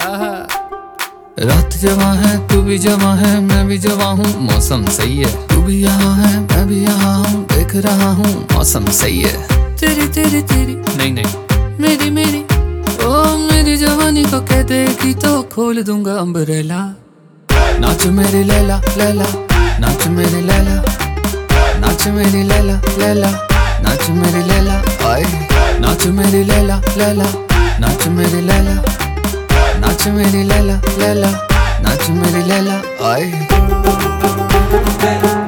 रात जवां है, तू भी जवां है, मैं भी जवां हूँ, मौसम सही है। तू भी यहाँ है, मैं भी यहाँ हूँ, देख रहा हूँ, मौसम सही है। तेरी तेरी तेरी नहीं नहीं मेरी मेरी, ओ मेरी जवानी को कह देगी तो खोल दूंगा अम्ब्रेला। नाच मेरी लैला लैला, नाच मेरी लैला, नाच मेरी लैला लैला, नाच मेरी लैला आए। नाच मेरी लैला लैला, नाच मेरी लैला, नाच मेरी लैला लैला, नाच मेरी लैला आए।